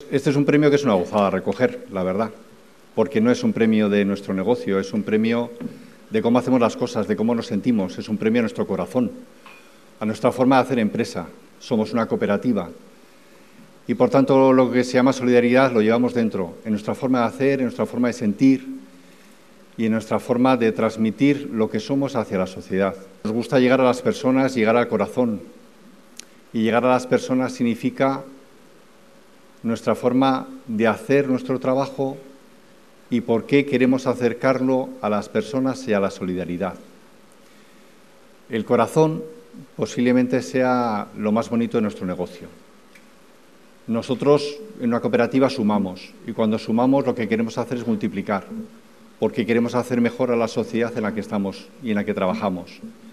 Este es un premio que es una gozada a recoger, la verdad, porque no es un premio de nuestro negocio, es un premio de cómo hacemos las cosas, de cómo nos sentimos, es un premio a nuestro corazón, a nuestra forma de hacer empresa. Somos una cooperativa y, por tanto, lo que se llama solidaridad lo llevamos dentro, en nuestra forma de hacer, en nuestra forma de sentir y en nuestra forma de transmitir lo que somos hacia la sociedad. Nos gusta llegar a las personas, llegar al corazón, y llegar a las personas significa nuestra forma de hacer nuestro trabajo y por qué queremos acercarlo a las personas y a la solidaridad. El corazón posiblemente sea lo más bonito de nuestro negocio. Nosotros en una cooperativa sumamos y cuando sumamos lo que queremos hacer es multiplicar, porque queremos hacer mejor a la sociedad en la que estamos y en la que trabajamos.